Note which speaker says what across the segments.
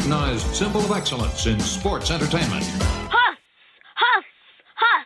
Speaker 1: recognized symbol of excellence in sports entertainment.
Speaker 2: Huss! Huss! Huss!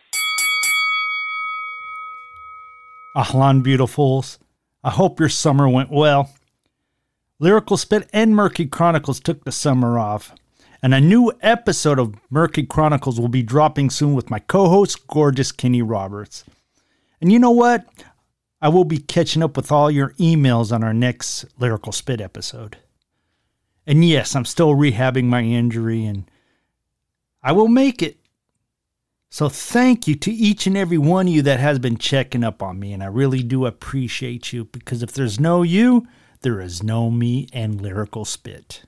Speaker 3: Ahlan, beautifuls. I hope your summer went well. Lyrical Spit and Murky Chronicles took the summer off, and a new episode of Murky Chronicles will be dropping soon with my co-host, gorgeous Kenny Roberts. And you know what? I will be catching up with all your emails on our next Lyrical Spit episode. And yes, I'm still rehabbing my injury, and I will make it. So thank you to each and every one of you that has been checking up on me, and I really do appreciate you, because if there's no you, there is no me and Lyrical Spit.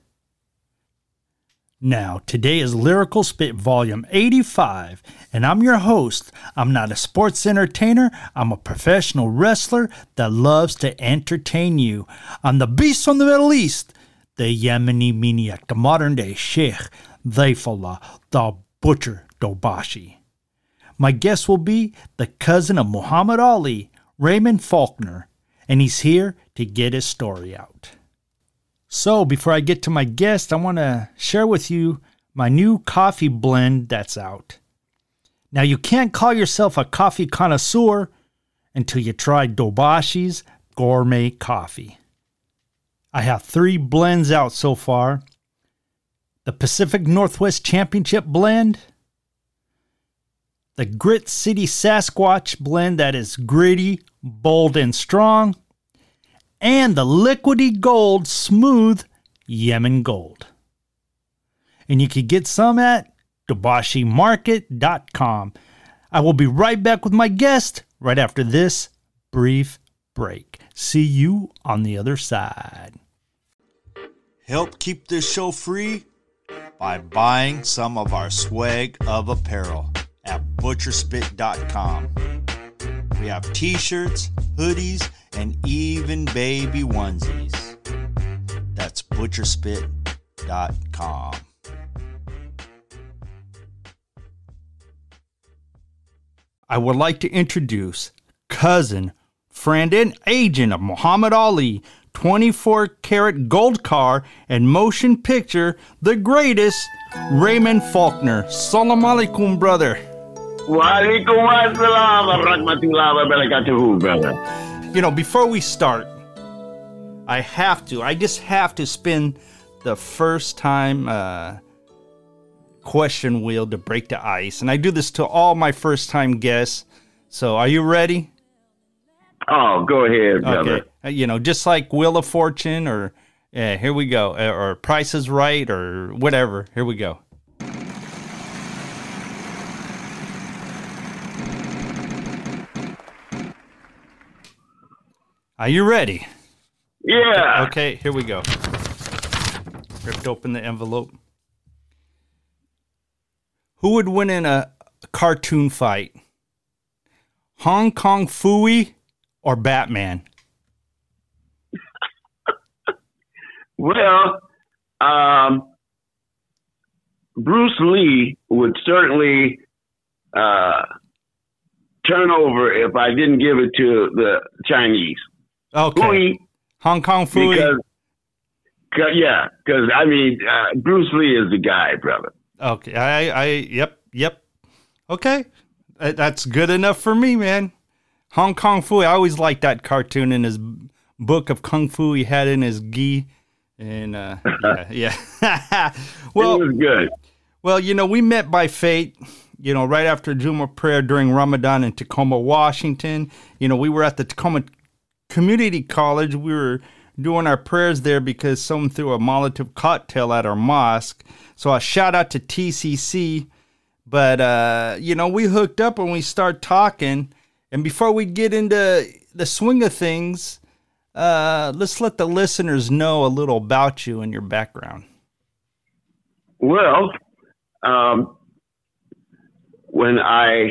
Speaker 3: Now, today is Lyrical Spit Volume 85, and I'm your host. I'm not a sports entertainer. I'm a professional wrestler that loves to entertain you. I'm the beast from the Middle East, the Yemeni maniac, the modern-day Sheikh Dhaifullah, the Butcher Dobashi. My guest will be the cousin of Muhammad Ali, Raymond Faulkner, and he's here to get his story out. So, before I get to my guest, I want to share with you my new coffee blend that's out. Now, you can't call yourself a coffee connoisseur until you try Dobashi's Gourmet Coffee. I have 3 blends out so far. The Pacific Northwest Championship blend, the Grit City Sasquatch blend that is gritty, bold, and strong, and the Liquidy Gold Smooth Yemen Gold. And you can get some at dobashimarket.com. I will be right back with my guest right after this brief break. See you on the other side. Help keep this show free by buying some of our swag of apparel at butcherspit.com. We have t-shirts, hoodies, and even baby onesies. That's butcherspit.com. I would like to introduce cousin, friend, and agent of Muhammad Ali, 24-karat gold car and motion picture, the greatest, Raymond Faulkner. Salam alaikum, brother.
Speaker 4: Walaikum assalam wa rahmatullahi wa barakatuhu, brother.
Speaker 3: You know, before we start, I just have to spin the first time question wheel to break the ice. And I do this to all my first time guests. So are you ready?
Speaker 4: Oh, go ahead, brother.
Speaker 3: Okay. You know, just like Wheel of Fortune or here we go, or Price is Right or whatever. Here we go. Are you ready?
Speaker 4: Yeah.
Speaker 3: Okay, here we go. Ripped open the envelope. Who would win in a cartoon fight? Hong Kong Phooey or Batman?
Speaker 4: Well, Bruce Lee would certainly turn over if I didn't give it to the Chinese.
Speaker 3: Okay.
Speaker 4: Phooey,
Speaker 3: Hong Kong Phooey.
Speaker 4: Because I mean, Bruce Lee is the guy, brother.
Speaker 3: Okay. Yep. Okay. That's good enough for me, man. Hong Kong Phooey. I always liked that cartoon in his book of Kung Fu he had in his gi. And, yeah. Well,
Speaker 4: it was good.
Speaker 3: Well, you know, we met by fate, you know, right after Jumu'ah prayer during Ramadan in Tacoma, Washington. You know, we were at the Tacoma Community College. We were doing our prayers there because someone threw a Molotov cocktail at our mosque. So a shout out to TCC. But, you know, we hooked up and we start talking. And before we get into the swing of things, let's let the listeners know a little about you and your background.
Speaker 4: Well, when I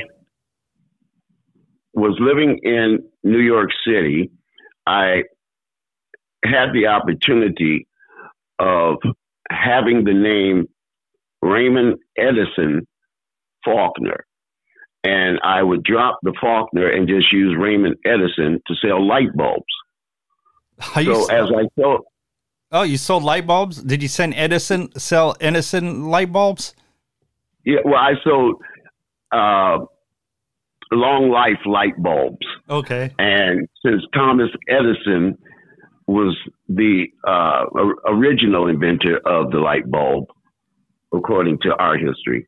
Speaker 4: was living in New York City, I had the opportunity of having the name Raymond Edison Faulkner. And I would drop the Faulkner and just use Raymond Edison to sell light bulbs.
Speaker 3: Oh, you sold light bulbs? Did you sell Edison light bulbs?
Speaker 4: Yeah, well, I sold long life light bulbs.
Speaker 3: Okay.
Speaker 4: And since Thomas Edison was the original inventor of the light bulb, according to art history,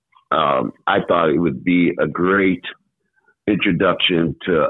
Speaker 4: I thought it would be a great introduction to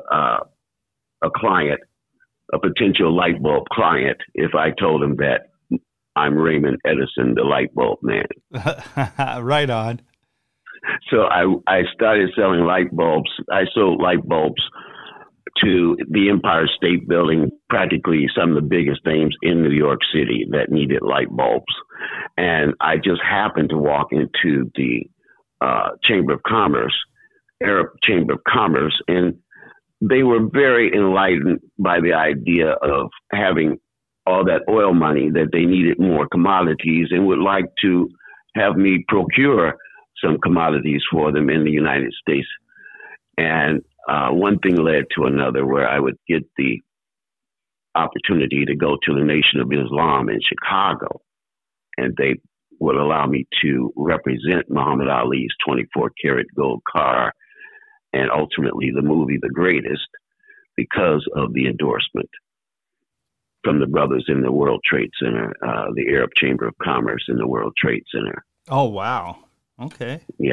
Speaker 4: a client, a potential light bulb client, if I told him that I'm Raymond Edison, the light bulb man.
Speaker 3: Right on.
Speaker 4: So I started selling light bulbs. I sold light bulbs to the Empire State Building, practically some of the biggest names in New York City that needed light bulbs. And I just happened to walk into the Chamber of Commerce, Arab Chamber of Commerce, and they were very enlightened by the idea of having all that oil money, that they needed more commodities and would like to have me procure some commodities for them in the United States. And one thing led to another, where I would get the opportunity to go to the Nation of Islam in Chicago, and they would allow me to represent Muhammad Ali's 24 karat gold car and ultimately the movie The Greatest, because of the endorsement from the brothers in the World Trade Center, the Arab Chamber of Commerce in the World Trade Center.
Speaker 3: Oh, wow. Okay.
Speaker 4: Yeah.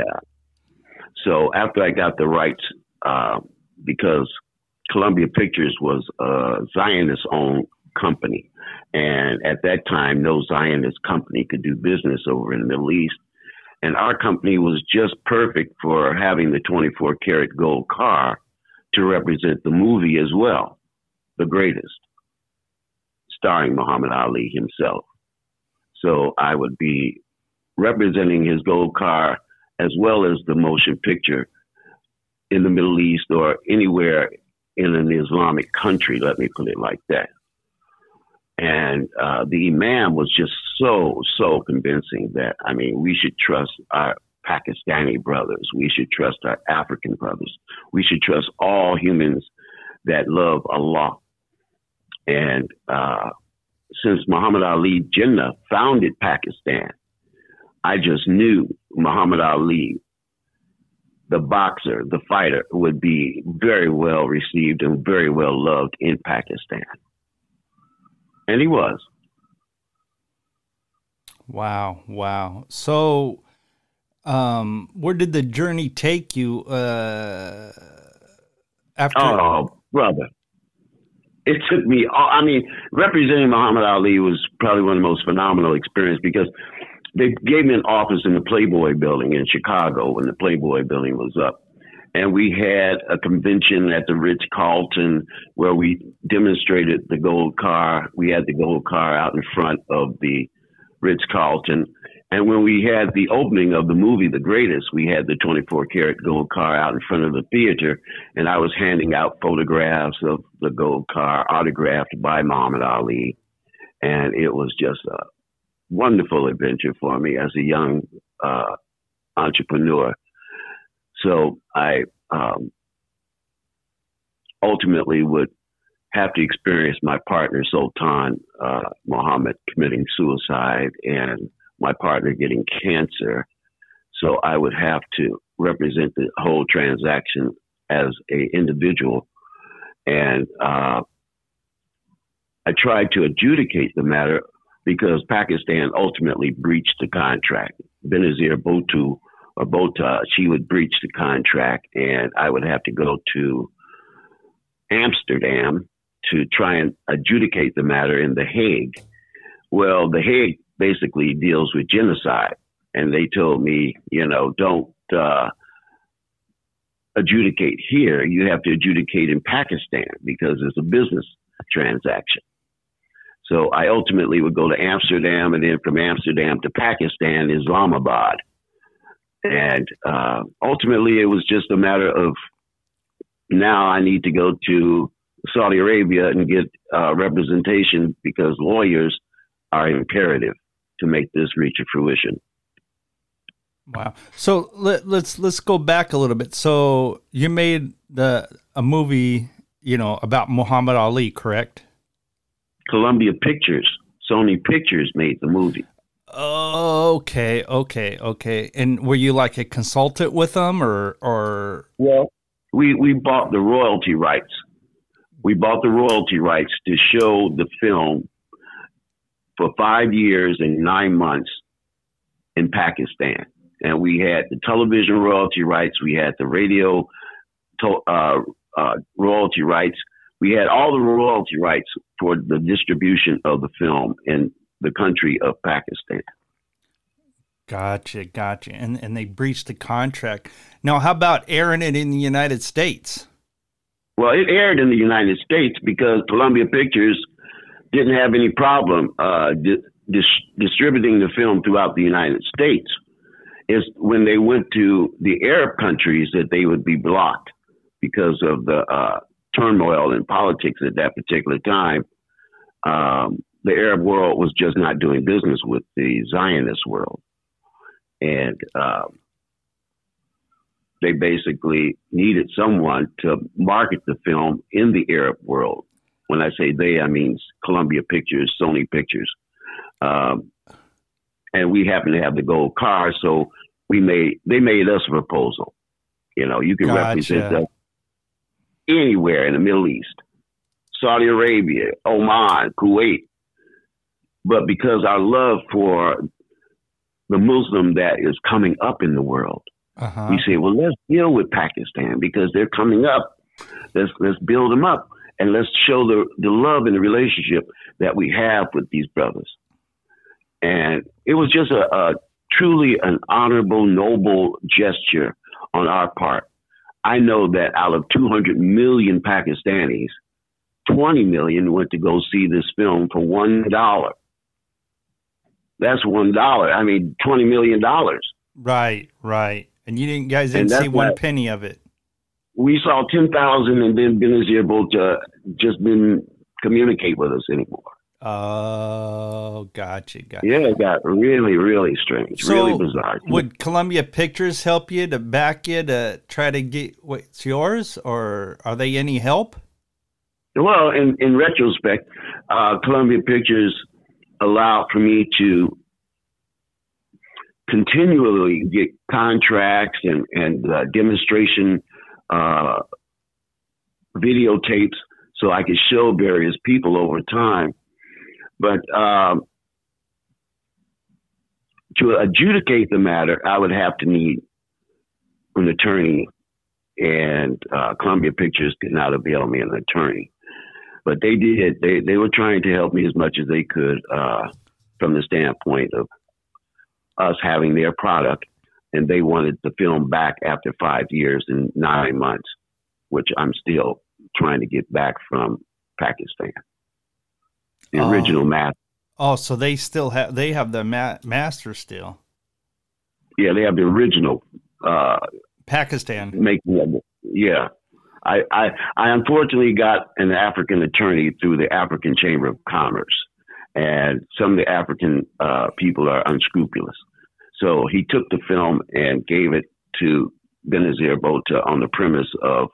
Speaker 4: So after I got the rights, because Columbia Pictures was a Zionist-owned company, and at that time, no Zionist company could do business over in the Middle East. And our company was just perfect for having the 24 karat gold car to represent the movie as well, The Greatest, starring Muhammad Ali himself. So I would be representing his gold car as well as the motion picture in the Middle East or anywhere in an Islamic country, let me put it like that. And the Imam was just so convincing that, I mean, we should trust our Pakistani brothers. We should trust our African brothers. We should trust all humans that love Allah. And since Muhammad Ali Jinnah founded Pakistan, I just knew Muhammad Ali, the boxer, the fighter, would be very well received and very well loved in Pakistan. And he was.
Speaker 3: Wow, wow. So, where did the journey take you after?
Speaker 4: Oh, brother. It took me, I mean, representing Muhammad Ali was probably one of the most phenomenal experiences, because they gave me an office in the Playboy Building in Chicago when the Playboy Building was up. And we had a convention at the Ritz-Carlton where we demonstrated the gold car. We had the gold car out in front of the Ritz-Carlton. And when we had the opening of the movie, The Greatest, we had the 24 karat gold car out in front of the theater. And I was handing out photographs of the gold car autographed by Muhammad Ali. And it was just a wonderful adventure for me as a young entrepreneur. So I ultimately would have to experience my partner, Sultan Muhammad, committing suicide and my partner getting cancer. So I would have to represent the whole transaction as an individual. And I tried to adjudicate the matter because Pakistan ultimately breached the contract. Benazir Bhutto, or Bota, she would breach the contract, and I would have to go to Amsterdam to try and adjudicate the matter in The Hague. Well, The Hague basically deals with genocide, and they told me, you know, don't adjudicate here. You have to adjudicate in Pakistan because it's a business transaction. So I ultimately would go to Amsterdam, and then from Amsterdam to Pakistan, Islamabad. And ultimately, it was just a matter of now I need to go to Saudi Arabia and get representation because lawyers are imperative to make this reach a fruition.
Speaker 3: Wow. So let's go back a little bit. So you made a movie, you know, about Muhammad Ali, correct?
Speaker 4: Columbia Pictures Sony Pictures made the movie.
Speaker 3: Oh, okay. And were you like a consultant with them, or?
Speaker 4: Well, we bought the royalty rights. We bought the royalty rights to show the film for 5 years and 9 months in Pakistan. And we had the television royalty rights. We had the radio royalty rights. We had all the royalty rights for the distribution of the film in the country of Pakistan.
Speaker 3: Gotcha. And they breached the contract. Now, how about airing it in the United States?
Speaker 4: Well, it aired in the United States because Columbia Pictures didn't have any problem distributing the film throughout the United States. It's when they went to the Arab countries that they would be blocked because of the turmoil in politics at that particular time. The Arab world was just not doing business with the Zionist world. And they basically needed someone to market the film in the Arab world. When I say they, I mean Columbia Pictures, Sony Pictures. And we happened to have the gold card, so they made us a proposal. You know, you can represent us anywhere in the Middle East, Saudi Arabia, Oman, Kuwait. But because our love for the Muslim that is coming up in the world, we say, well, let's deal with Pakistan because they're coming up. Let's build them up and let's show the love and the relationship that we have with these brothers. And it was just a truly an honorable, noble gesture on our part. I know that out of 200 million Pakistanis, 20 million went to go see this film for $1. That's $1. I mean, $20 million.
Speaker 3: Right. And you guys didn't see one penny of it.
Speaker 4: We saw 10,000, and then Benazir Bhutto just didn't communicate with us anymore.
Speaker 3: Oh, gotcha.
Speaker 4: Yeah, it got really, really strange, really bizarre.
Speaker 3: Would Columbia Pictures help you to back you to try to get what's yours, or are they any help?
Speaker 4: Well, in retrospect, Columbia Pictures allowed for me to continually get contracts and demonstration videotapes so I could show various people over time. But to adjudicate the matter, I would have to need an attorney, and Columbia Pictures did not avail me an attorney. But they did. They were trying to help me as much as they could from the standpoint of us having their product, and they wanted the film back after 5 years and 9 months, which I'm still trying to get back from Pakistan. The original master. Oh,
Speaker 3: so they still have the master still.
Speaker 4: Yeah, they have the original
Speaker 3: Pakistan
Speaker 4: making of it. Yeah. I unfortunately got an African attorney through the African Chamber of Commerce, and some of the African people are unscrupulous. So he took the film and gave it to Benazir Bhutto on the premise of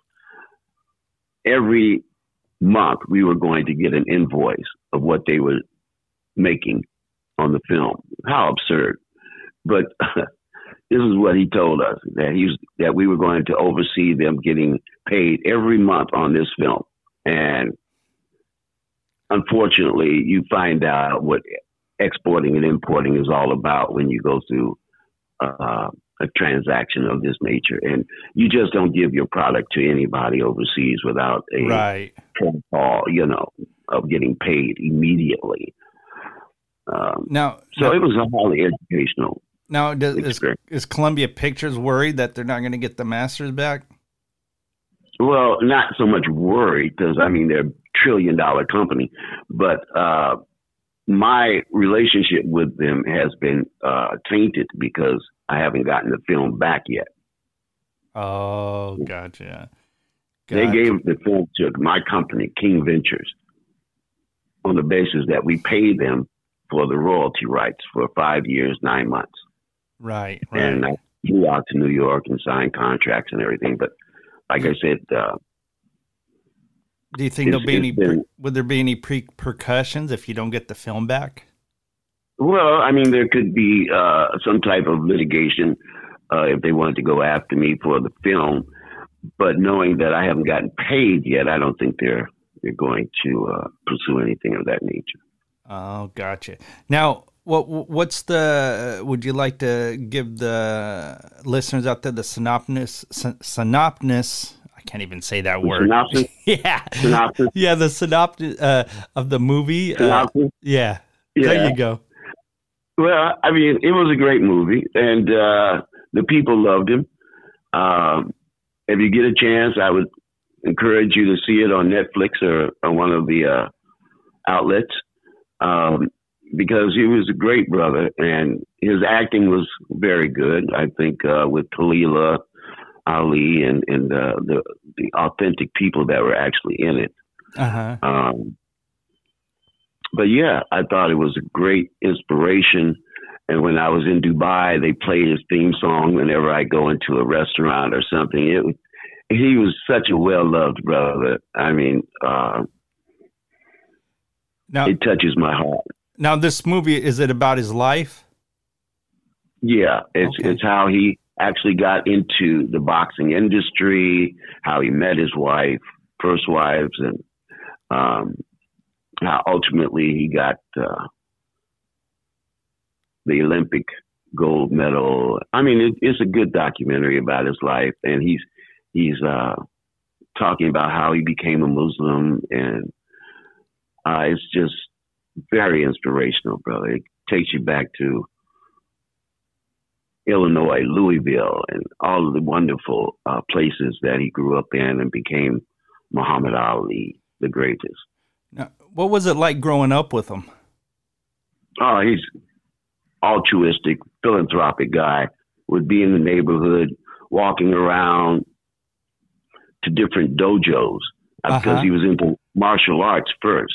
Speaker 4: every month we were going to get an invoice of what they were making on the film. How absurd. But this is what he told us, that we were going to oversee them getting paid every month on this film. And unfortunately, you find out what exporting and importing is all about when you go through a transaction of this nature. And you just don't give your product to anybody overseas without a phone call, of getting paid immediately. So it was a highly educational.
Speaker 3: Now, is Columbia Pictures worried that they're not going to get the masters back?
Speaker 4: Well, not so much worried, because they're a $1 trillion company, but my relationship with them has been tainted because I haven't gotten the film back yet.
Speaker 3: Oh, gotcha.
Speaker 4: They gave the film to my company, King Ventures, on the basis that we paid them for the royalty rights for 5 years, 9 months.
Speaker 3: Right.
Speaker 4: And I flew out to New York and signed contracts and everything. But like I said,
Speaker 3: Do you think there'll be any?
Speaker 4: been,
Speaker 3: Would there be any repercussions if you don't get the film back?
Speaker 4: well, I mean, there could be some type of litigation if they wanted to go after me for the film, but knowing that I haven't gotten paid yet, I don't think they're going to pursue anything of that nature.
Speaker 3: Oh, gotcha. Now, what's the? Would you like to give the listeners out there the synopsis? I can't even say that word.
Speaker 4: Synopsis?
Speaker 3: Yeah.
Speaker 4: Synopsis?
Speaker 3: Yeah, the synopsis of the movie.
Speaker 4: Synopsis?
Speaker 3: Yeah.
Speaker 4: Yeah.
Speaker 3: There you go.
Speaker 4: Well, I mean, it was a great movie, and the people loved him. If you get a chance, I would encourage you to see it on Netflix or on one of the outlets, because he was a great brother, and his acting was very good. I think with Talila Ali and the authentic people that were actually in it.
Speaker 3: Uh-huh.
Speaker 4: But yeah, I thought it was a great inspiration. And when I was in Dubai, they played his theme song whenever I go into a restaurant or something. He was such a well-loved brother. I mean,
Speaker 3: Now,
Speaker 4: it touches my heart.
Speaker 3: now this movie, is it about his life?
Speaker 4: Yeah,
Speaker 3: Okay.
Speaker 4: it's how he actually got into the boxing industry, how he met his wife, first wives, and how ultimately he got the Olympic gold medal. I mean, it's a good documentary about his life, and he's talking about how he became a Muslim, and it's just very inspirational, brother. It takes you back to Illinois, Louisville, and all of the wonderful places that he grew up in and became Muhammad Ali, the greatest.
Speaker 3: Now, what was it like growing up with him?
Speaker 4: Oh, he's altruistic, philanthropic guy. Would be in the neighborhood, walking around to different dojos because he was into martial arts first.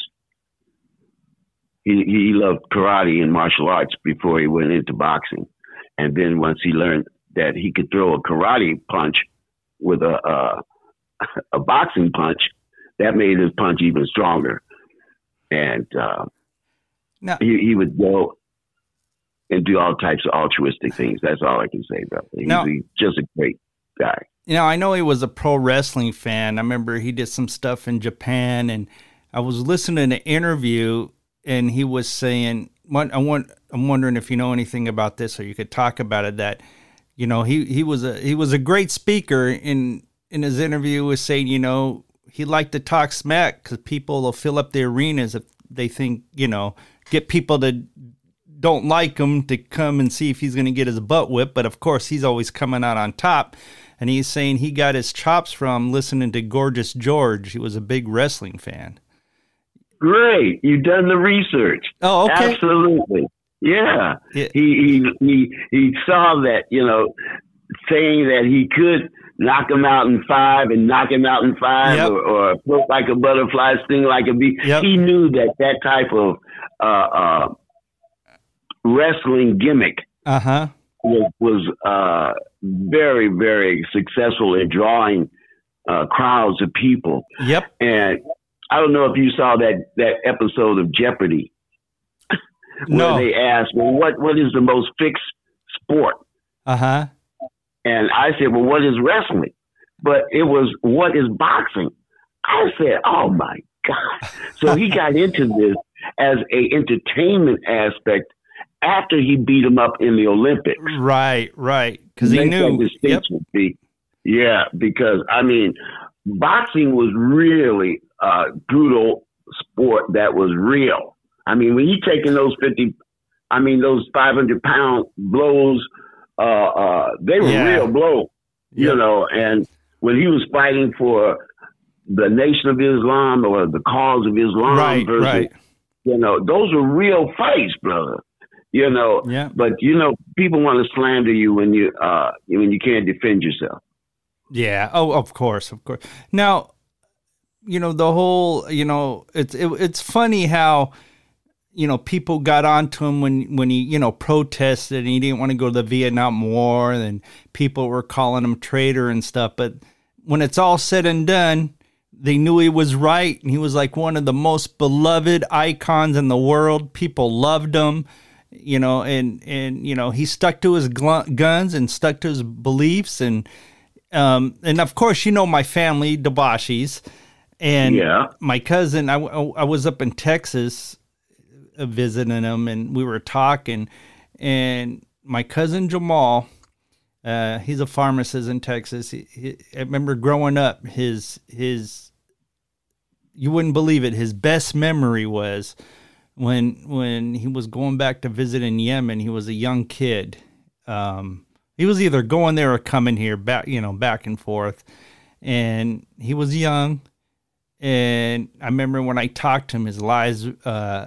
Speaker 4: He loved karate and martial arts before he went into boxing. And then once he learned that he could throw a karate punch with a boxing punch, that made his punch even stronger. And
Speaker 3: Now,
Speaker 4: he would go and do all types of altruistic things. That's all I can say, brother. He's just a great guy.
Speaker 3: I know he was a pro wrestling fan. I remember he did some stuff in Japan, and I was listening to an interview, and he was saying, I'm wondering if you know anything about this, or you could talk about it. That he was a great speaker. In his interview, was saying he liked to talk smack because people will fill up the arenas if they think get people that don't like him to come and see if he's going to get his butt whipped. But of course, he's always coming out on top. And he's saying he got his chops from listening to Gorgeous George. He was a big wrestling fan.
Speaker 4: Great. You've done the research.
Speaker 3: Oh, okay.
Speaker 4: Absolutely. Yeah.
Speaker 3: Yeah.
Speaker 4: He saw that, saying that he could knock him out in 5 and knock him out in 5
Speaker 3: Yep.
Speaker 4: or float like a butterfly, sting like a bee.
Speaker 3: Yep.
Speaker 4: He knew that type of wrestling gimmick
Speaker 3: Uh-huh.
Speaker 4: was very, very successful in drawing crowds of people.
Speaker 3: Yep.
Speaker 4: And I don't know if you saw that episode of Jeopardy where
Speaker 3: No.
Speaker 4: they asked, well, what is the most fixed sport?
Speaker 3: Uh-huh.
Speaker 4: And I said, well, what is wrestling? But it was, what is boxing? I said, oh my God. So he got into this as a entertainment aspect after he beat him up in the Olympics.
Speaker 3: Right. Because he
Speaker 4: Make
Speaker 3: knew.
Speaker 4: that distinction, see? Yeah, because I mean, boxing was really a brutal sport that was real. I mean, when you taking those 500-pound blows, they were
Speaker 3: Yeah.
Speaker 4: real blows,
Speaker 3: Yep.
Speaker 4: and when he was fighting for the Nation of Islam or the cause of Islam
Speaker 3: Right.
Speaker 4: those were real fights, brother.
Speaker 3: Yeah.
Speaker 4: But people want to slander you when you can't defend yourself.
Speaker 3: Yeah. Oh, of course. Now, the whole, it's funny how, people got onto him when he, protested and he didn't want to go to the Vietnam War, and people were calling him traitor and stuff. But when it's all said and done, they knew he was right, and he was like one of the most beloved icons in the world. People loved him, you know, and he stuck to his guns and stuck to his beliefs, and of course, my family, Debashis, and my cousin. I was up in Texas visiting him, and we were talking, and my cousin Jamal. He's a pharmacist in Texas. I remember growing up, you wouldn't believe it, his best memory was when he was going back to visit in Yemen. He was a young kid. He was either going there or coming here, back and forth. And he was young. And I remember when I talked to him, his eyes lit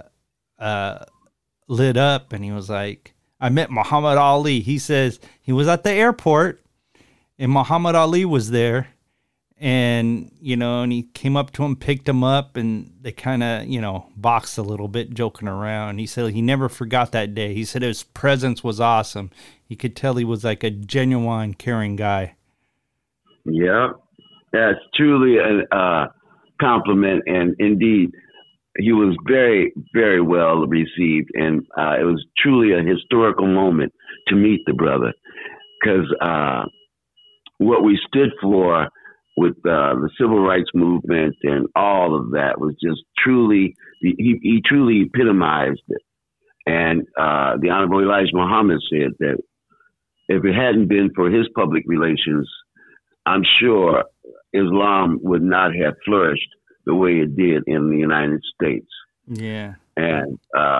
Speaker 3: up, and he was like, I met Muhammad Ali. He says he was at the airport and Muhammad Ali was there, and, and he came up to him, picked him up, and they kind of, boxed a little bit, joking around. He said he never forgot that day. He said his presence was awesome. He could tell he was like a genuine, caring guy.
Speaker 4: Yeah, that's truly a compliment, and indeed, he was very, very well received, and it was truly a historical moment to meet the brother, because what we stood for with the civil rights movement and all of that was just truly, he truly epitomized it. And the Honorable Elijah Muhammad said that if it hadn't been for his public relations, I'm sure Islam would not have flourished the way it did in the United States.
Speaker 3: Yeah.
Speaker 4: And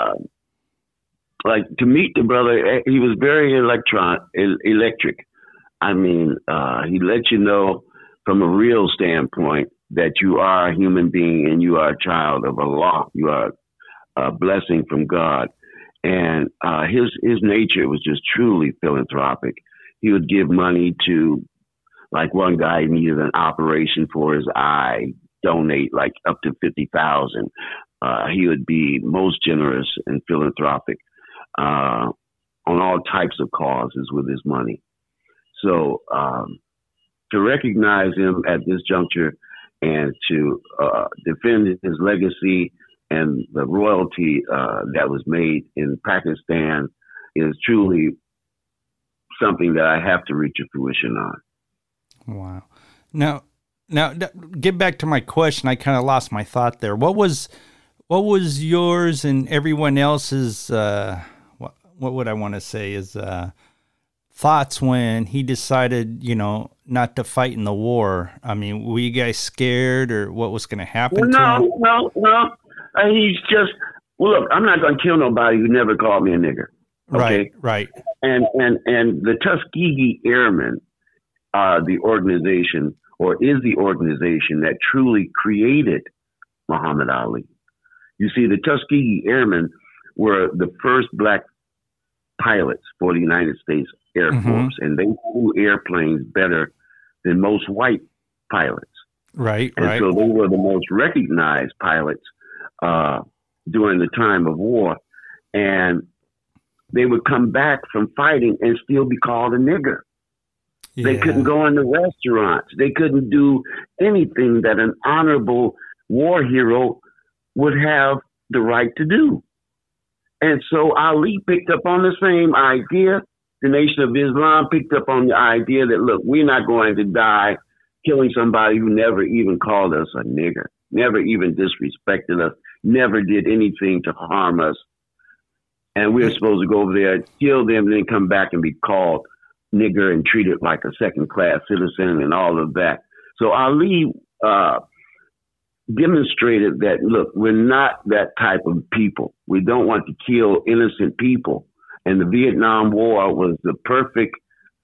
Speaker 4: to meet the brother, he was very electric. I mean, he let you know from a real standpoint that you are a human being and you are a child of Allah. You are a blessing from God. And his nature was just truly philanthropic. He would give money to, like, one guy needed an operation for his eye, donate like up to $50,000. He would be most generous and philanthropic on all types of causes with his money. So to recognize him at this juncture and to defend his legacy and the royalty that was made in Pakistan is truly something that I have to reach a fruition on.
Speaker 3: Wow. Now, get back to my question. I kind of lost my thought there. What was yours and everyone else's, what would I want to say is, thoughts when he decided, not to fight in the war? I mean, were you guys scared, or what was going to happen to him?
Speaker 4: No. He's just, look, I'm not going to kill nobody who never called me a nigger. Okay?
Speaker 3: Right.
Speaker 4: And the Tuskegee Airmen are the organization, or is the organization that truly created Muhammad Ali. You see, the Tuskegee Airmen were the first black pilots for the United States Air Force, and they flew airplanes better than most white pilots.
Speaker 3: Right.
Speaker 4: So they were the most recognized pilots during the time of war, and they would come back from fighting and still be called a nigger. Yeah. They couldn't go into restaurants. They couldn't do anything that an honorable war hero would have the right to do. And so Ali picked up on the same idea. The Nation of Islam picked up on the idea that, look, we're not going to die killing somebody who never even called us a nigger, never even disrespected us, never did anything to harm us. And we're supposed to go over there, kill them, and then come back and be called nigger and treated like a second-class citizen and all of that. So Ali demonstrated that, look, we're not that type of people. We don't want to kill innocent people. And the Vietnam War was the perfect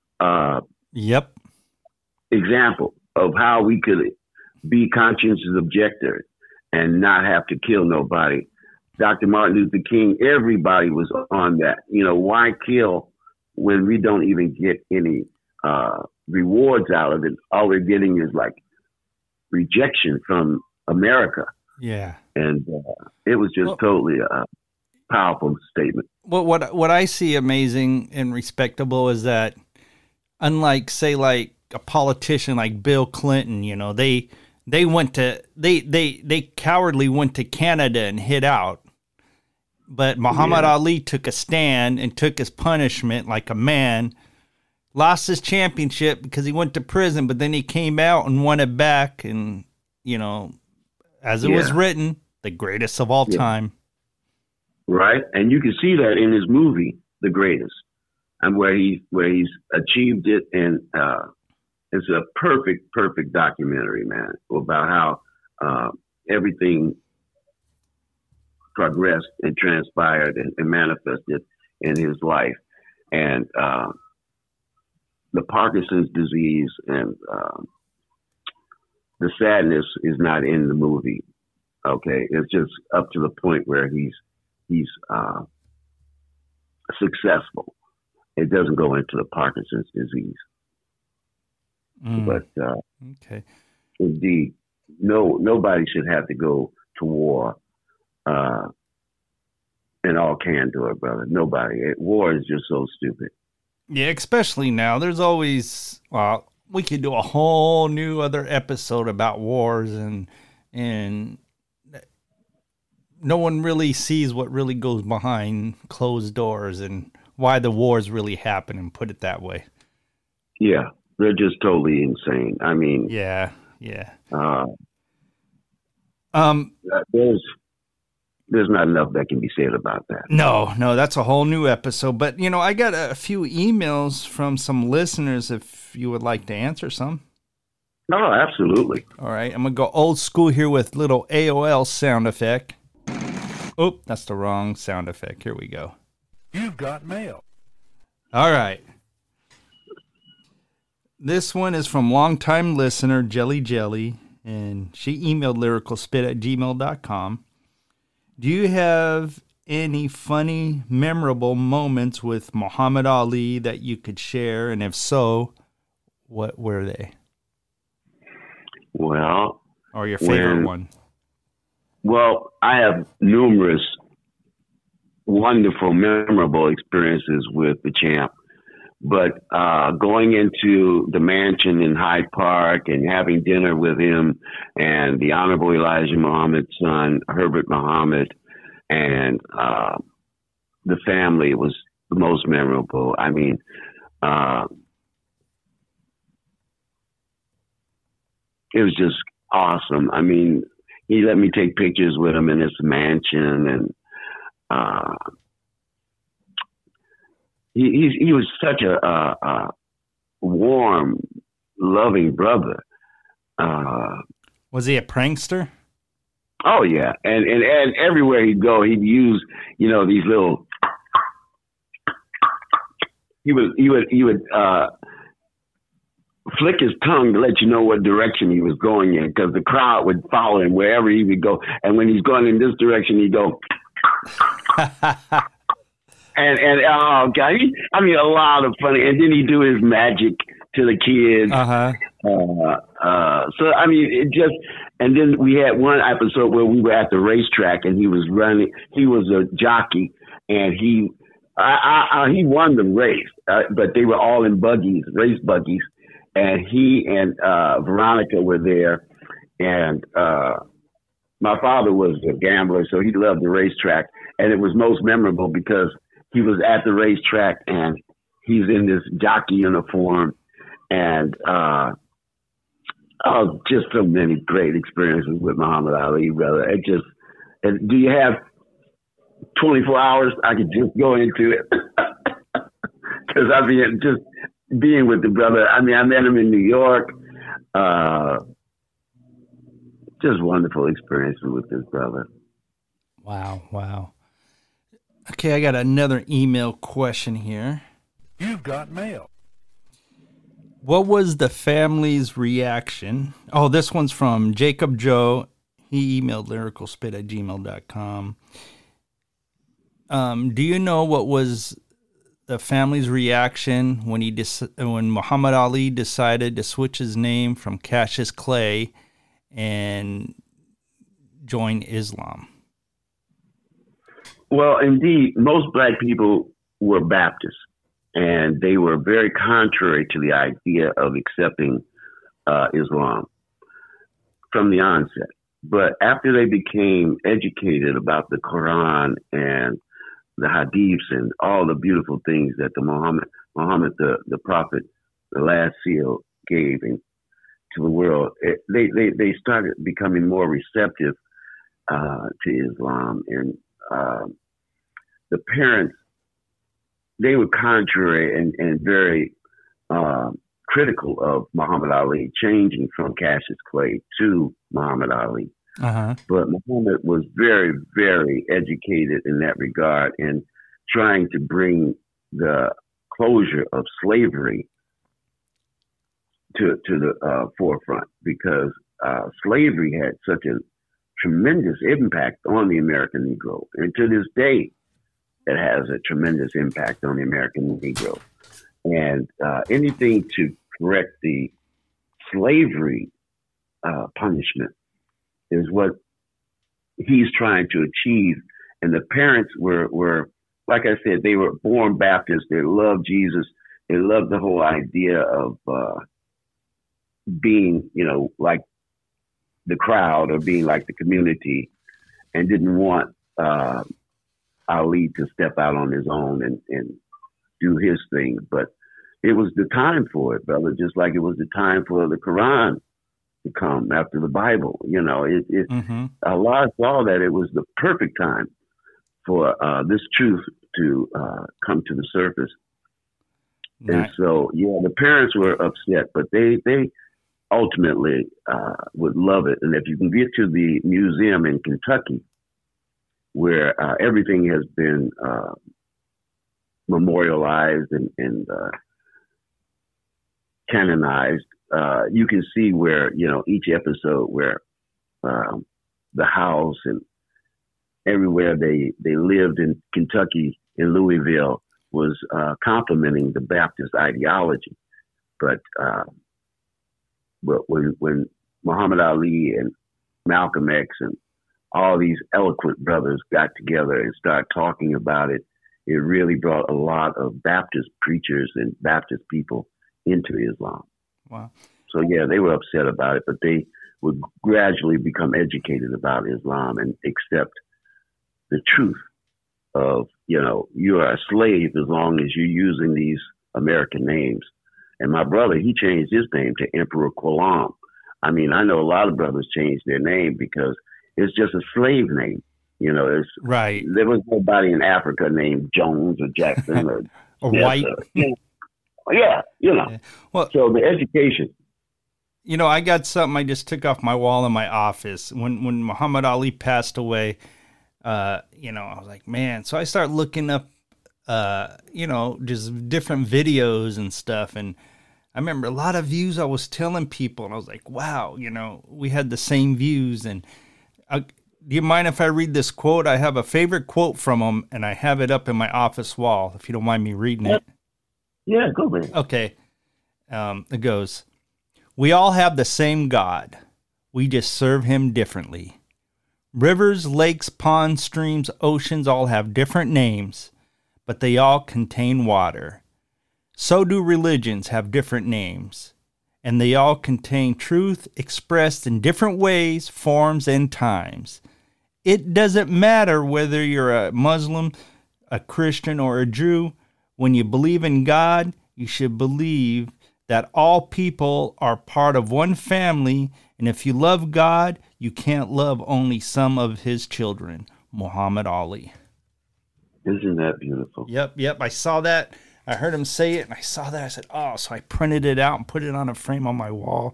Speaker 4: example of how we could be conscientious objectors and not have to kill nobody. Dr. Martin Luther King, everybody was on that. Why kill when we don't even get any rewards out of it? All we're getting is like rejection from America.
Speaker 3: Yeah.
Speaker 4: And it was just totally a powerful statement.
Speaker 3: Well, what I see amazing and respectable is that, unlike, say, like a politician like Bill Clinton, they they went to they cowardly went to Canada and hid out. But Muhammad Ali took a stand and took his punishment like a man. Lost his championship because he went to prison, but then he came out and won it back. And, you know, as it was written, the greatest of all time.
Speaker 4: Right. And you can see that in his movie, The Greatest, and where he's achieved it. And it's a perfect documentary, man, about how everything progressed and transpired and manifested in his life. And the Parkinson's disease and the sadness is not in the movie. Okay, it's just up to the point where he's successful. It doesn't go into the Parkinson's disease. But
Speaker 3: okay,
Speaker 4: indeed, nobody should have to go to war. And all candor, brother. Nobody. War is just so stupid.
Speaker 3: Yeah, especially now. There's always, well, we could do a whole new other episode about wars, and no one really sees what really goes behind closed doors and why the wars really happen, and put it that way.
Speaker 4: Yeah, they're just totally insane. I mean,
Speaker 3: yeah.
Speaker 4: There's not enough that can be said about that.
Speaker 3: No, that's a whole new episode. But, you know, I got a few emails from some listeners if you would like to answer some.
Speaker 4: Oh, absolutely.
Speaker 3: All right, I'm going to go old school here with little AOL sound effect. Oh, that's the wrong sound effect. Here we go.
Speaker 5: You've got mail.
Speaker 3: All right. This one is from longtime listener Jelly, and she emailed lyricalspit@gmail.com. Do you have any funny, memorable moments with Muhammad Ali that you could share? And if so, what were they?
Speaker 4: Well,
Speaker 3: or your favorite one?
Speaker 4: Well, I have numerous wonderful, memorable experiences with the champ. But going into the mansion in Hyde Park and having dinner with him and the Honorable Elijah Muhammad's son, Herbert Muhammad, and the family was the most memorable. I mean, it was just awesome. I mean, he let me take pictures with him in his mansion, and he was such a warm, loving brother.
Speaker 3: Was he a prankster?
Speaker 4: Oh yeah, and everywhere he'd go, he'd use these little. He would flick his tongue to let you know what direction he was going in, because the crowd would follow him wherever he would go. And when he's going in this direction, he'd go. And oh God, a lot of funny. And then he'd do his magic to the kids. So I mean, it just. And then we had one episode where we were at the racetrack, and he was running. He was a jockey, and he won the race, but they were all in buggies, race buggies, and he and Veronica were there, and my father was a gambler, so he loved the racetrack, and it was most memorable because he was at the racetrack and he's in this jockey uniform, and just so many great experiences with Muhammad Ali, brother. Do you have 24 hours? I could just go into it. Because I mean, just being with the brother. I mean, I met him in New York. Just wonderful experiences with this brother.
Speaker 3: Wow. Okay, I got another email question here.
Speaker 5: You've got mail.
Speaker 3: What was the family's reaction? Oh, this one's from Jacob Joe. He emailed lyricalspit@gmail.com. Do you know what was the family's reaction when Muhammad Ali decided to switch his name from Cassius Clay and join Islam?
Speaker 4: Well, indeed, most black people were Baptists. And they were very contrary to the idea of accepting Islam. from the onset. But after they became educated about the Quran and the Hadiths and all the beautiful things that the Muhammad, the Prophet, the last seal, gave to the world, they started becoming more receptive to Islam. And the parents, they were contrary and very critical of Muhammad Ali, changing from Cassius Clay to Muhammad Ali.
Speaker 3: Uh-huh.
Speaker 4: But Muhammad was very, very educated in that regard and trying to bring the closure of slavery to the forefront, because slavery had such a tremendous impact on the American Negro. And to this day, it has a tremendous impact on the American Negro. And anything to correct the slavery punishment is what he's trying to achieve. And the parents were, like I said, they were born Baptists. They loved Jesus. They loved the whole idea of being, like the crowd or being like the community, and didn't want Ali to step out on his own and do his thing. But it was the time for it, brother, just like it was the time for the Quran to come after the Bible.
Speaker 3: Mm-hmm.
Speaker 4: Allah saw that it was the perfect time for this truth to come to the surface.
Speaker 3: Nice.
Speaker 4: And so, the parents were upset, but they ultimately would love it. And if you can get to the museum in Kentucky, where everything has been memorialized and canonized, you can see where, each episode where the house and everywhere they lived in Kentucky, in Louisville, was complementing the Baptist ideology. But when Muhammad Ali and Malcolm X and all these eloquent brothers got together and started talking about it, it really brought a lot of Baptist preachers and Baptist people into Islam.
Speaker 3: Wow.
Speaker 4: So, they were upset about it, but they would gradually become educated about Islam and accept the truth of, you're a slave as long as you're using these American names. And my brother, he changed his name to Emperor Qualam. I mean, I know a lot of brothers changed their name because it's just a slave name. It's
Speaker 3: right.
Speaker 4: There was nobody in Africa named Jones or Jackson or
Speaker 3: or White.
Speaker 4: Yeah.
Speaker 3: Well,
Speaker 4: so the education.
Speaker 3: I got something I just took off my wall in my office when Muhammad Ali passed away. I was like, man. So I started looking up, just different videos and stuff. And I remember a lot of views I was telling people, and I was like, wow, we had the same views. And do you mind if I read this quote? I have a favorite quote from him, and I have it up in my office wall, if you don't mind me reading it.
Speaker 4: Yeah, go ahead.
Speaker 3: Okay. It goes, "We all have the same God. We just serve him differently. Rivers, lakes, ponds, streams, oceans all have different names, but they all contain water. So do religions have different names, and they all contain truth expressed in different ways, forms, and times. It doesn't matter whether you're a Muslim, a Christian, or a Jew. When you believe in God, you should believe that all people are part of one family, and if you love God, you can't love only some of his children." Muhammad Ali.
Speaker 4: Isn't that beautiful?
Speaker 3: Yep. I saw that. I heard him say it, and I saw that. I said, oh, so I printed it out and put it on a frame on my wall.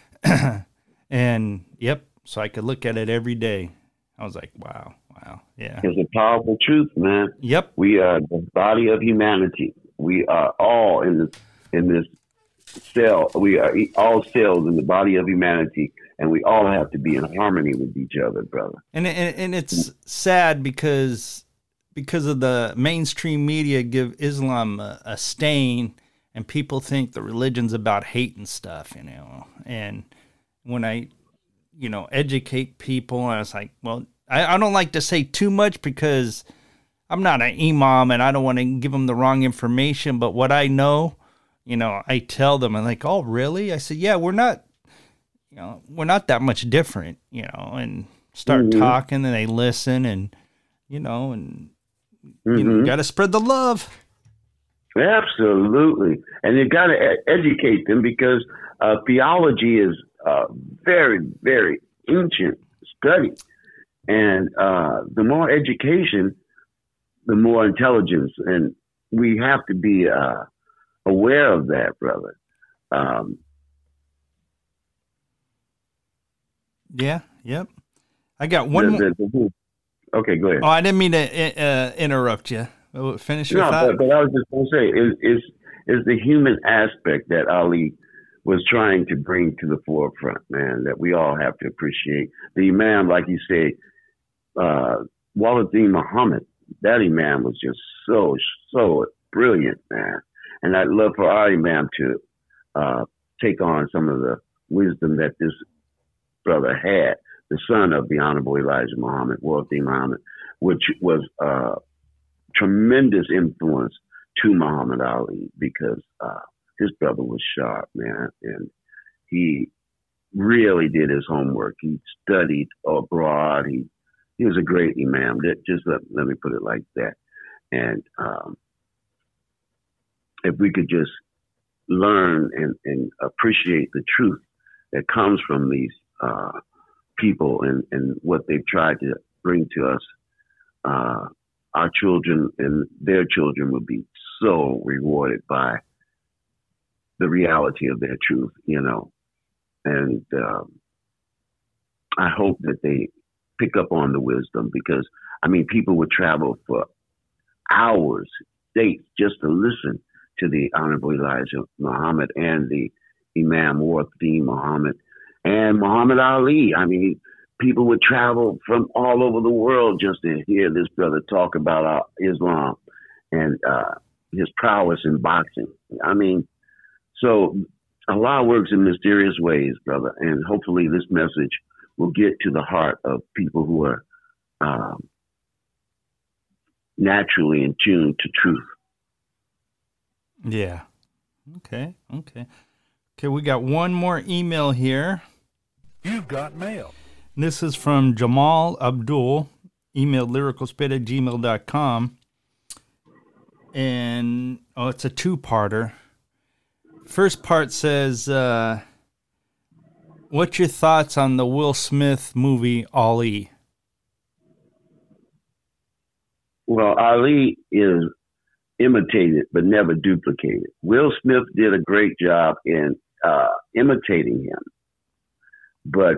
Speaker 3: And, so I could look at it every day. I was like, wow, yeah.
Speaker 4: It's a powerful truth, man.
Speaker 3: Yep.
Speaker 4: We are the body of humanity. We are all in this cell. We are all cells in the body of humanity, and we all have to be in harmony with each other, brother.
Speaker 3: And it's sad because of the mainstream media give Islam a stain, and people think the religion's about hate and stuff, And when I, educate people, I was like, well, I don't like to say too much because I'm not an imam and I don't want to give them the wrong information. But what I know, I tell them, I'm like, oh, really? I said, yeah, we're not, we're not that much different, and start talking, and they listen, and you got to spread the love.
Speaker 4: Absolutely. And you got to educate them, because theology is a very, very ancient study. And the more education, the more intelligence. And we have to be aware of that, brother.
Speaker 3: Yeah, yep. I got one more.
Speaker 4: Okay, go ahead.
Speaker 3: Oh, I didn't mean to interrupt you. Finish your thought.
Speaker 4: But I was just going to say, is the human aspect that Ali was trying to bring to the forefront, man, that we all have to appreciate. The Imam, like you say, Walidain Muhammad, that Imam was just so brilliant, man. And I'd love for our Imam to take on some of the wisdom that this brother had, the son of the Honorable Elijah Muhammad, Walidain Muhammad, which was tremendous influence to Muhammad Ali, because his brother was sharp, man, and he really did his homework. He studied abroad. He was a great Imam. Just let me put it like that. And if we could just learn and appreciate the truth that comes from these people and what they've tried to bring to us, our children and their children will be so rewarded by the reality of their truth, And I hope that they pick up on the wisdom, because, people would travel for hours, days, just to listen to the Honorable Elijah Muhammad and the Imam Walidain Muhammad and Muhammad Ali. People would travel from all over the world just to hear this brother talk about Islam and his prowess in boxing. So Allah works in mysterious ways, brother, and hopefully this message will get to the heart of people who are naturally in tune to truth.
Speaker 3: Yeah. Okay. We got one more email here.
Speaker 5: You've got mail.
Speaker 3: This is from Jamal Abdul, email lyricalspit@gmail.com. And, it's a two-parter. First part says, what's your thoughts on the Will Smith movie, Ali?
Speaker 4: Well, Ali is imitated but never duplicated. Will Smith did a great job in imitating him. But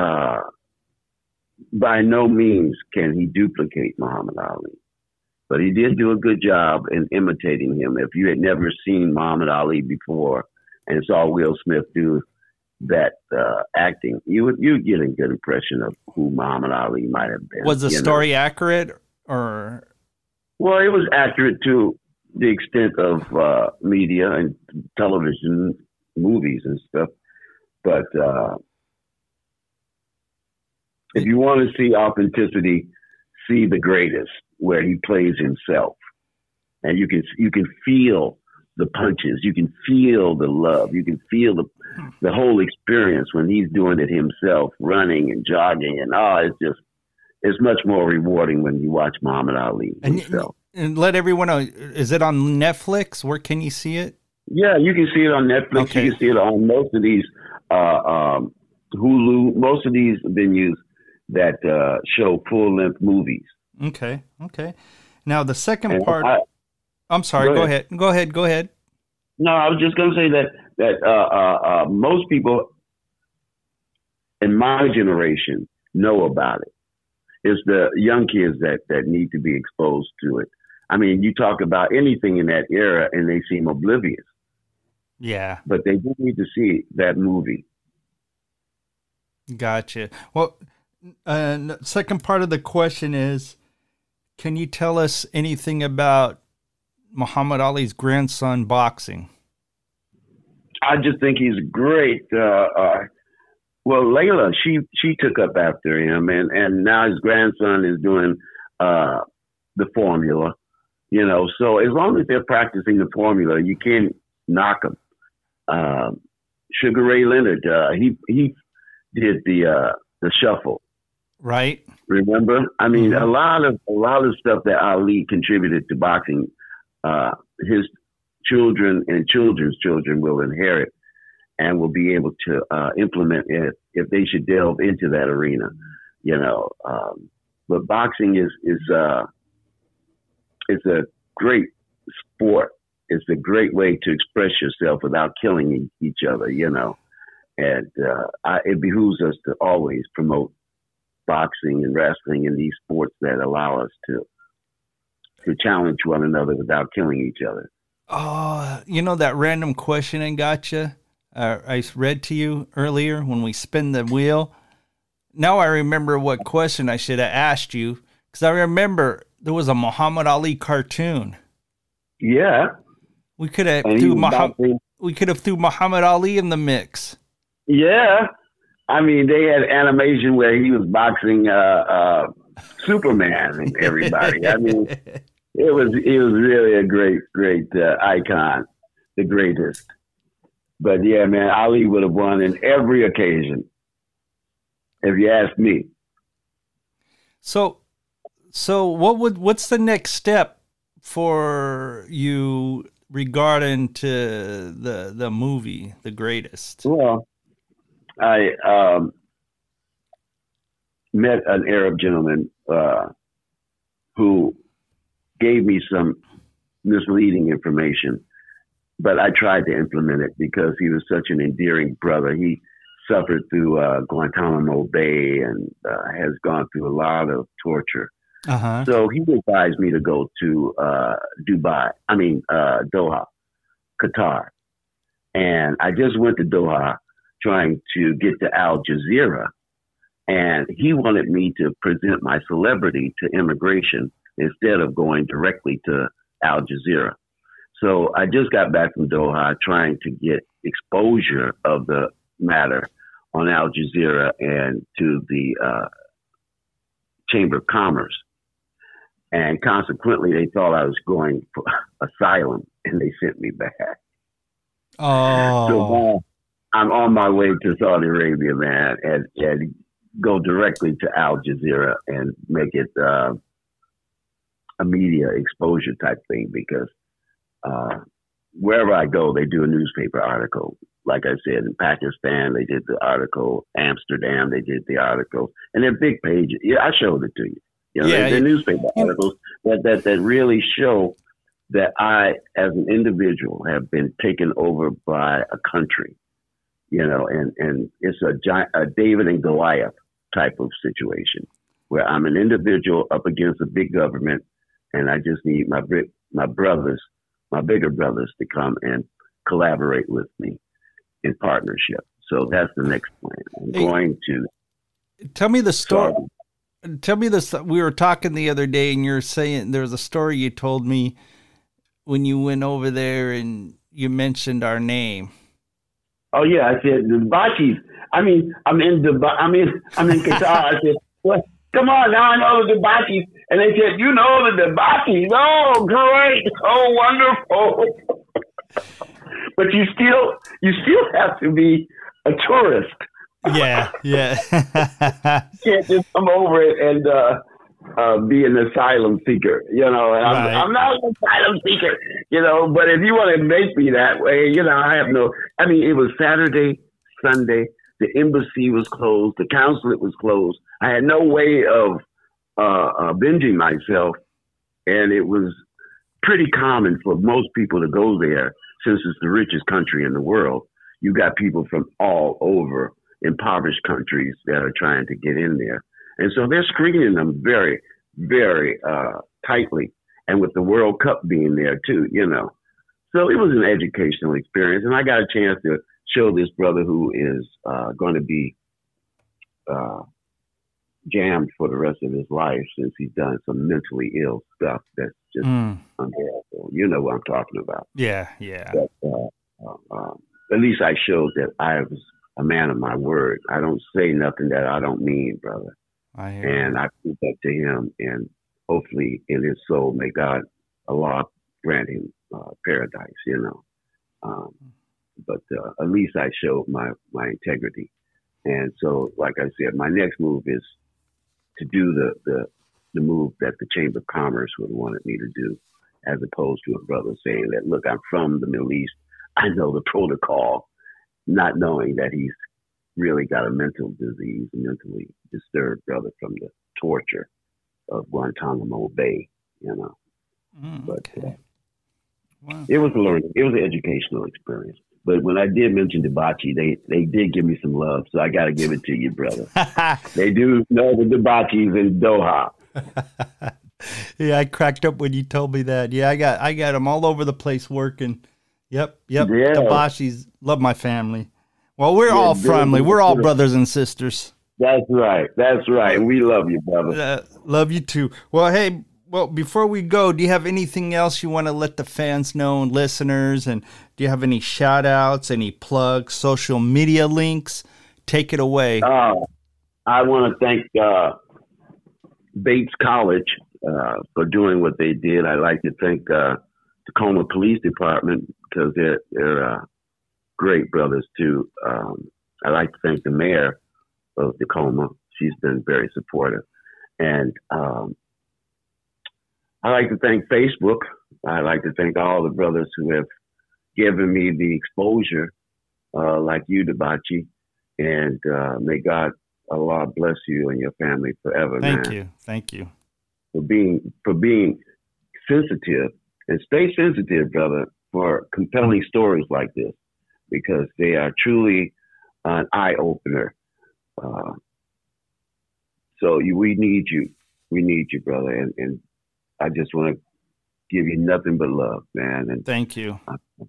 Speaker 4: by no means can he duplicate Muhammad Ali. But he did do a good job in imitating him. If you had never seen Muhammad Ali before and saw Will Smith do that acting, you'd get a good impression of who Muhammad Ali might have been.
Speaker 3: Was the story accurate, or?
Speaker 4: Well, it was accurate to the extent of media and television, movies and stuff. But if you want to see authenticity, see The Greatest, where he plays himself, and you can feel the punches, you can feel the love, you can feel the whole experience when he's doing it himself, running and jogging, and it's much more rewarding when you watch Muhammad Ali himself.
Speaker 3: And let everyone know, is it on Netflix? Where can you see it?
Speaker 4: Yeah, you can see it on Netflix. Okay. You can see it on most of these Hulu, most of these venues that show full-length movies.
Speaker 3: Okay. Now the second part. I'm sorry. Go ahead.
Speaker 4: No, I was just going to say that most people in my generation know about it. It's the young kids that need to be exposed to it. You talk about anything in that era and they seem oblivious.
Speaker 3: Yeah.
Speaker 4: But they do need to see that movie.
Speaker 3: Gotcha. Well, second part of the question is, can you tell us anything about Muhammad Ali's grandson boxing?
Speaker 4: I just think he's great. Well, Layla, she took up after him, and now his grandson is doing the formula. So as long as they're practicing the formula, you can't knock them. Sugar Ray Leonard, he did the shuffle.
Speaker 3: Right.
Speaker 4: Remember? I mean, a lot of stuff that Ali contributed to boxing, his children and children's children will inherit and will be able to implement it if they should delve into that arena. You know, but boxing is a great sport. It's a great way to express yourself without killing each other. You know, and it behooves us to always promote boxing and wrestling and these sports that allow us to challenge one another without killing each other.
Speaker 3: Oh, you know that random question I got you? I read to you earlier when we spin the wheel. Now I remember what question I should have asked you, because I remember there was a Muhammad Ali cartoon.
Speaker 4: Yeah.
Speaker 3: We could have threw Muhammad Ali in the mix.
Speaker 4: Yeah. I mean, they had animation where he was boxing Superman and everybody. I mean, it was really a great icon, the greatest. But yeah, man, Ali would have won in every occasion, if you ask me.
Speaker 3: So what's the next step for you regarding to the movie, The Greatest?
Speaker 4: Well, I met an Arab gentleman who gave me some misleading information, but I tried to implement it because he was such an endearing brother. He suffered through Guantanamo Bay and has gone through a lot of torture. So he advised me to go to Doha, Qatar. And I just went to Doha trying to get to Al Jazeera. And he wanted me to present my celebrity to immigration instead of going directly to Al Jazeera. So I just got back from Doha trying to get exposure of the matter on Al Jazeera and to the Chamber of Commerce. And consequently, they thought I was going for asylum, and they sent me back.
Speaker 3: Oh.
Speaker 4: So now I'm on my way to Saudi Arabia, man, and go directly to Al Jazeera and make it a media exposure type thing because wherever I go, they do a newspaper article. Like I said, in Pakistan, they did the article. Amsterdam, they did the article. And they're big pages. Yeah, I showed it to you. You know, they're newspaper articles that really show that I, as an individual, have been taken over by a country. You know, and it's a David and Goliath type of situation where I'm an individual up against a big government, and I just need my brothers, my bigger brothers, to come and collaborate with me in partnership. So that's the next plan. I'm going to
Speaker 3: tell me the story. Tell me this. We were talking the other day, and you're saying there was a story you told me when you went over there, and you mentioned our name.
Speaker 4: Oh yeah, I said the Bachis. I'm in Qatar. I said, "What? Come on, now I know the Bachis." And they said, "You know the Bachis? Oh, great! Oh, wonderful!" But you still have to be a tourist.
Speaker 3: Yeah.
Speaker 4: You can't just come over it and be an asylum seeker, you know. And I'm not an asylum seeker, you know. But if you want to make me that way, you know, it was Saturday, Sunday. The embassy was closed. The consulate was closed. I had no way of binging myself, and it was pretty common for most people to go there since it's the richest country in the world. You got people from all over impoverished countries that are trying to get in there. And so they're screening them very, very tightly. And with the World Cup being there too, you know. So it was an educational experience. And I got a chance to show this brother who is going to be jammed for the rest of his life since he's done some mentally ill stuff that's just unbearable. You know what I'm talking about.
Speaker 3: Yeah.
Speaker 4: But, at least I showed that I was a man of my word. I don't say nothing that I don't mean, brother. I proved that to him, and hopefully in his soul, may God, Allah, grant him paradise, you know. But at least I showed my integrity. And so, like I said, my next move is to do the move that the Chamber of Commerce would have wanted me to do, as opposed to a brother saying that, look, I'm from the Middle East. I know the protocol, not knowing that he's really got a mental disease, a mentally disturbed brother from the torture of Guantanamo Bay, you know. But
Speaker 3: Wow.
Speaker 4: it was an educational experience. But when I did mention Debauchee, they did give me some love, so I got to give it to you, brother. They do know the Debauchees in Doha.
Speaker 3: Yeah, I cracked up when you told me that. Yeah, I got them all over the place working. Yep.
Speaker 4: Yeah.
Speaker 3: Debauchees, love my family. Well, we're all family. We're all brothers and sisters.
Speaker 4: That's right. And we love you, brother.
Speaker 3: Love you too. Well, hey, before we go, do you have anything else you want to let the fans know and listeners? And do you have any shout outs, any plugs, social media links? Take it away.
Speaker 4: I want to thank Bates College for doing what they did. I'd like to thank Tacoma Police Department because they're great brothers too. I'd like to thank the mayor of Tacoma. She's been very supportive. And I'd like to thank Facebook. I'd like to thank all the brothers who have given me the exposure, like you, Debauchee. And may God, Allah, bless you and your family forever, man.
Speaker 3: Thank you.
Speaker 4: For being sensitive. And stay sensitive, brother, for compelling stories like this, because they are truly an eye-opener. So we need you. We need you, brother. And I just want to give you nothing but love, man. And
Speaker 3: thank you.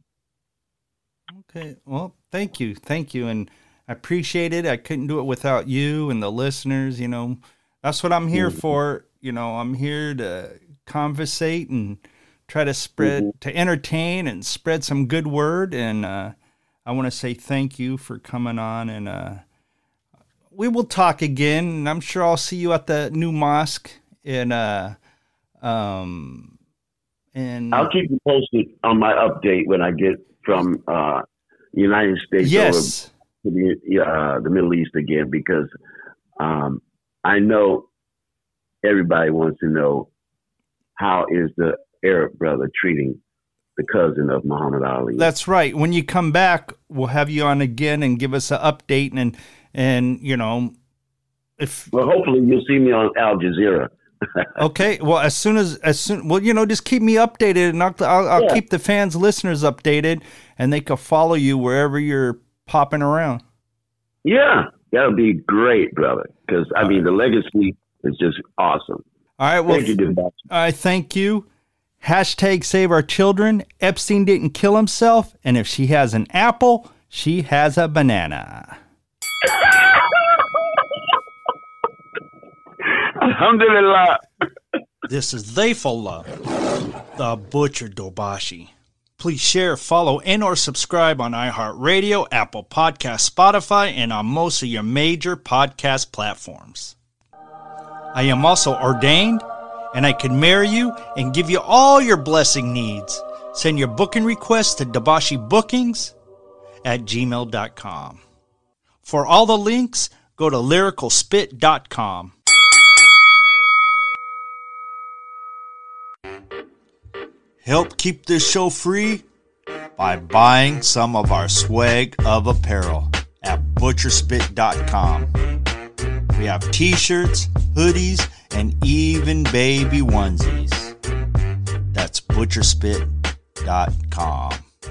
Speaker 3: Okay. Well, thank you. And I appreciate it. I couldn't do it without you and the listeners. You know, that's what I'm here for. You know, I'm here to conversate and try to spread, to entertain and spread some good word. And I want to say thank you for coming on. And we will talk again. And I'm sure I'll see you at the new mosque in and
Speaker 4: I'll keep you posted on my update when I get from the United States over to the Middle East again, because I know everybody wants to know how is the Arab brother treating the cousin of Muhammad Ali.
Speaker 3: That's right. When you come back, we'll have you on again and give us an update and you know,
Speaker 4: well, hopefully you'll see me on Al Jazeera.
Speaker 3: Okay. Well, as soon, well, you know, just keep me updated, and I'll keep the fans, listeners updated, and they can follow you wherever you're popping around.
Speaker 4: Yeah, that'll be great, brother. Because I mean, the legacy is just awesome.
Speaker 3: All right. Well,
Speaker 4: thank you,
Speaker 3: all right. Thank you. Hashtag save our children. Epstein didn't kill himself, and if she has an apple, she has a banana.
Speaker 4: Alhamdulillah.
Speaker 3: This is Thayfullah, the Butcher Debauchee. Please share, follow, and or subscribe on iHeartRadio, Apple Podcasts, Spotify, and on most of your major podcast platforms. I am also ordained, and I can marry you and give you all your blessing needs. Send your booking requests to debaucheebookings@gmail.com. For all the links, go to lyricalspit.com. Help keep this show free by buying some of our swag of apparel at butcherspit.com. We have t-shirts, hoodies, and even baby onesies. That's butcherspit.com.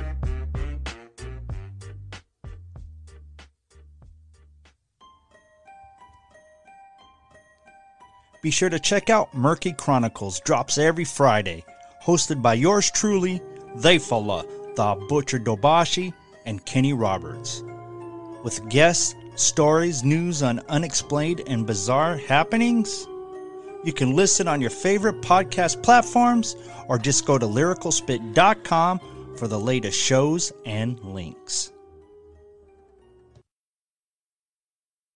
Speaker 3: Be sure to check out Murky Chronicles, drops every Friday. Hosted by yours truly, Thayfullah, the Butcher Debauchee, and Kenny Roberts. With guests, stories, news on unexplained and bizarre happenings. You can listen on your favorite podcast platforms or just go to lyricalspit.com for the latest shows and links.